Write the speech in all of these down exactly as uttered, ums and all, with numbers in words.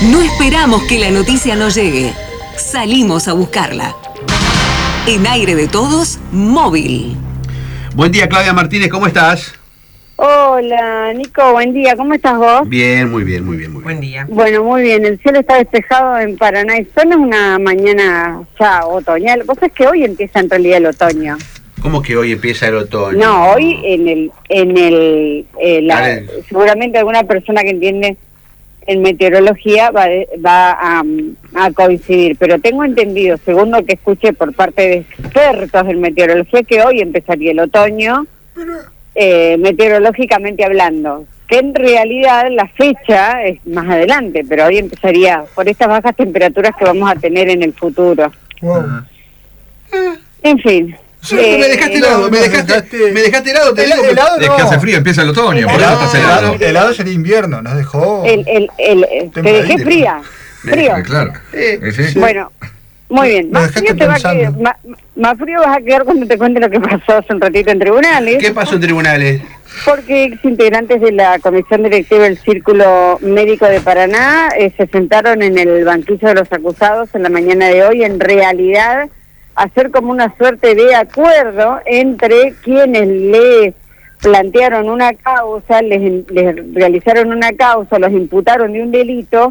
No esperamos que la noticia nos llegue. Salimos a buscarla. En Aire de Todos, móvil. Buen día, Claudia Martínez, ¿cómo estás? Hola, Nico, buen día. ¿Cómo estás vos? Bien, muy bien, muy bien, muy bien. Buen día. Bueno, muy bien. El cielo está despejado en Paraná y son una mañana ya otoñal. Vos sabés que hoy empieza en realidad el otoño. ¿Cómo que hoy empieza el otoño? No, hoy en el... en el eh, la, Vale. Seguramente alguna persona que entiende en meteorología va, va a, a coincidir, pero tengo entendido, según lo que escuché por parte de expertos en meteorología, que hoy empezaría el otoño, eh, meteorológicamente hablando, que en realidad la fecha es más adelante, pero hoy empezaría por estas bajas temperaturas que vamos a tener en el futuro. Wow. En fin. Sí, eh, me dejaste helado, no, me, no, dejaste, dejaste... me dejaste helado, te El, digo. helado Es no. que hace frío, empieza el otoño, por eso Helado, estás helado. helado, helado es el invierno, nos dejó... El, el, el, te dejé fría, frío. Eh, claro. Eh, Eh, sí. Bueno, muy bien. Me Más dejaste frío, te va a pensando. quedar, más, más frío vas a quedar cuando te cuente lo que pasó hace un ratito en tribunales. ¿Qué pasó en tribunales? Porque ex integrantes de la comisión directiva del Círculo Médico de Paraná eh, se sentaron en el banquillo de los acusados en la mañana de hoy, en realidad hacer como una suerte de acuerdo entre quienes le plantearon una causa, les, les realizaron una causa, los imputaron de un delito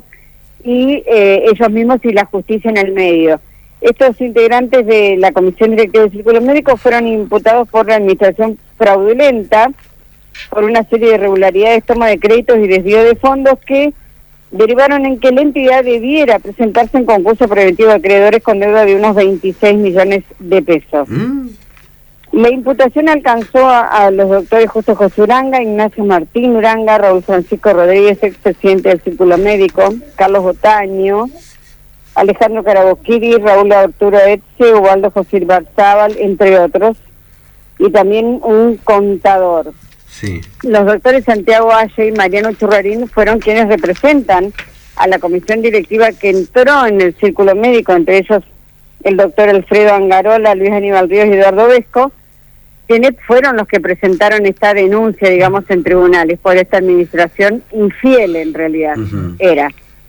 y eh, ellos mismos y la justicia en el medio. Estos integrantes de la comisión directiva del Círculo Médico fueron imputados por la administración fraudulenta por una serie de irregularidades, toma de créditos y desvío de fondos que derivaron en que la entidad debiera presentarse en concurso preventivo de acreedores con deuda de unos veintiséis millones de pesos. ¿Mm? La imputación alcanzó a, a los doctores Justo José Uranga, Ignacio Martín Uranga, Raúl Francisco Rodríguez, expresidente del Círculo Médico, Carlos Botaño, Alejandro Caraboquiri, Raúl Arturo Etze, Ubaldo José Barzábal, entre otros, y también un contador. Sí. Los doctores Santiago Aye y Mariano Churrarín fueron quienes representan a la comisión directiva que entró en el Círculo Médico, entre ellos el doctor Alfredo Angarola, Luis Aníbal Ríos y Eduardo Vesco, quienes fueron los que presentaron esta denuncia, digamos, en tribunales por esta administración infiel, en realidad, Uh-huh. era.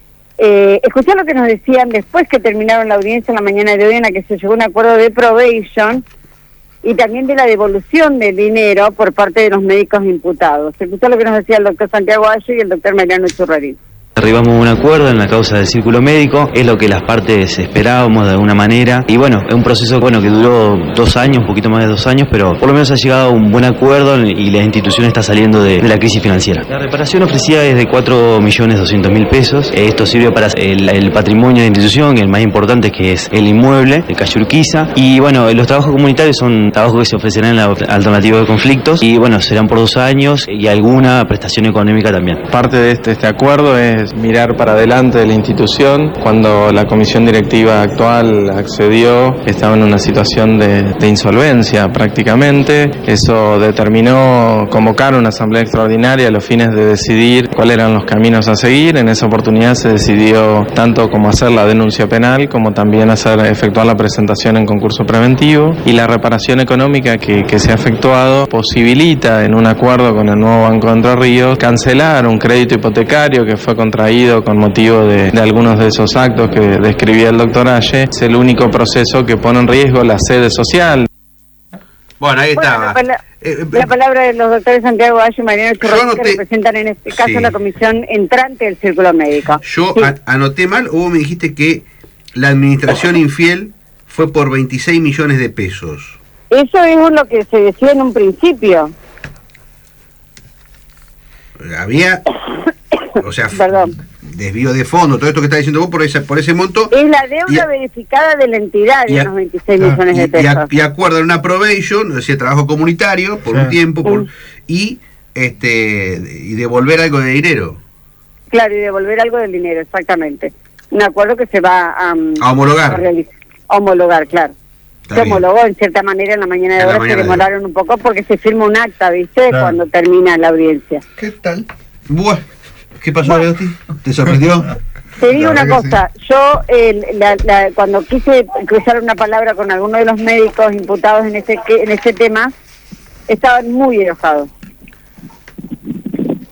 Eh, escuchá lo que nos decían después que terminaron la audiencia en la mañana de hoy, en la que se llegó a un acuerdo de probation y también de la devolución del dinero por parte de los médicos imputados. Escuchá lo que nos decía el doctor Santiago Aye y el doctor Mariano Churrarín. Arribamos a un acuerdo en la causa del Círculo Médico, es lo que las partes esperábamos de alguna manera, y bueno, es un proceso bueno que duró dos años, un poquito más de dos años, pero por lo menos ha llegado a un buen acuerdo y la institución está saliendo de, de la crisis financiera. La reparación ofrecida es de cuatro millones doscientos mil pesos, esto sirve para el, el patrimonio de la institución, el más importante que es el inmueble, el calle Urquiza, y bueno, los trabajos comunitarios son trabajos que se ofrecerán en la alternativa de conflictos, y bueno, serán por dos años y alguna prestación económica también. Parte de este, este acuerdo es mirar para adelante de la institución. Cuando la comisión directiva actual accedió, estaba en una situación de, de insolvencia prácticamente. Eso determinó convocar una asamblea extraordinaria a los fines de decidir cuáles eran los caminos a seguir. En esa oportunidad se decidió tanto como hacer la denuncia penal como también hacer efectuar la presentación en concurso preventivo, y la reparación económica que, que se ha efectuado posibilita, en un acuerdo con el nuevo Banco de Entre Ríos, cancelar un crédito hipotecario que fue contraído con motivo de, de algunos de esos actos que describía el doctor Aye. Es el único proceso que pone en riesgo la sede social. Bueno, ahí Bueno, estaba. la, pala- Eh, eh, la palabra de los doctores Santiago Aye y Mariano Churrarín, Yo que anoté- representan en este caso Sí. la comisión entrante del Círculo Médico. Yo Sí. a- anoté mal, o vos me dijiste que la administración infiel fue por veintiséis millones de pesos. Eso es lo que se decía en un principio. Había, o sea, Perdón. desvío de fondo, todo esto que está diciendo vos por ese, por ese monto. Es la deuda Y a- verificada de la entidad y de a- unos veintiséis ah, millones Y, de y, pesos. a- y acuerdan una probation, es decir, trabajo comunitario por Sí. un tiempo por, Mm. y este y devolver algo de dinero Claro, y devolver algo del dinero, exactamente. Un acuerdo que se va a, um, a homologar. a realizar. Homologar, claro. Está Se bien. homologó en cierta manera en la mañana de En la horas, se mañana de demoraron un poco porque se firma un acta, ¿viste? Claro. Cuando termina la audiencia. ¿Qué tal? Buah, ¿qué pasó, Leotti? ¿Te sorprendió? Te digo La una verdad que cosa, yo el, la, la, cuando quise cruzar una palabra con alguno de los médicos imputados en ese que- en ese tema, estaban muy enojados.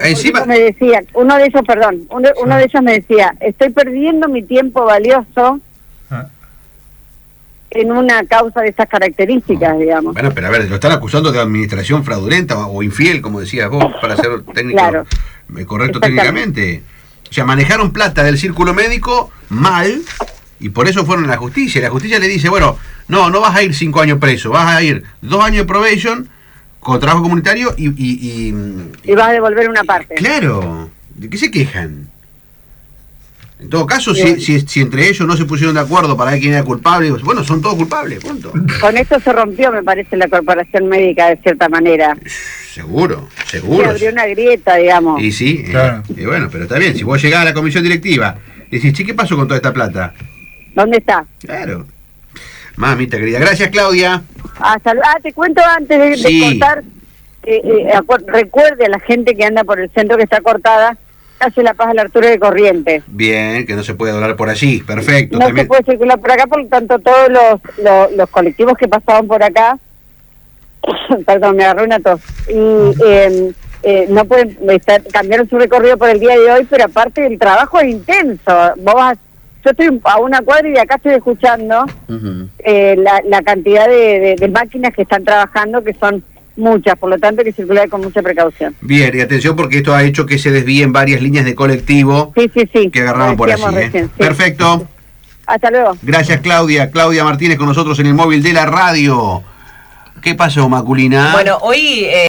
encima... Me decían, uno de ellos, perdón, uno, uno de ellos me decía, estoy perdiendo mi tiempo valioso Ah. en una causa de esas características, digamos. Bueno, pero a ver, lo están acusando de administración fraudulenta o, o infiel, como decías vos, para ser técnico Claro. eh, correcto Exactamente. técnicamente. O sea, manejaron plata del círculo médico mal y por eso fueron a la justicia. Y la justicia le dice, bueno, no, no vas a ir cinco años preso, vas a ir dos años de probation con trabajo comunitario y... Y, y, Y vas a devolver una parte. Claro, ¿de qué se quejan? En todo caso, Bien. si, si, si entre ellos no se pusieron de acuerdo para ver quién era culpable, bueno, son todos culpables, punto. Con esto se rompió, me parece, la corporación médica de cierta manera. Seguro, Se seguro. abrió una grieta, digamos. Y sí, eh, Claro. y bueno, pero está bien, si vos llegás a la comisión directiva y decís, che, ¿qué pasó con toda esta plata? ¿Dónde está? Claro. Mamita querida. Gracias, Claudia. Hasta, ah, te cuento antes de, de Sí. cortar, eh, eh, acu- recuerde a la gente que anda por el centro que está cortada, hace La Paz a la altura de Corrientes. Bien, que no se puede doblar por allí. Perfecto. No También... se puede circular por acá, por lo tanto todos los, los, los colectivos que pasaban por acá, perdón, me agarró una tos, y eh, eh, no pueden estar, cambiaron su recorrido por el día de hoy, pero aparte el trabajo es intenso. Vos vas, yo estoy a una cuadra y de acá estoy escuchando Ujú. eh, la, la cantidad de, de, de máquinas que están trabajando, que son muchas, por lo tanto hay que circular con mucha precaución. Bien, y atención porque esto ha hecho que se desvíen varias líneas de colectivo Sí, sí, sí. que agarraban lo por allí. decíamos ¿eh? recién, sí. Perfecto. Hasta luego. Gracias, Claudia. Claudia Martínez con nosotros en el móvil de la radio. ¿Qué pasó, Maculina? Bueno, hoy... Eh...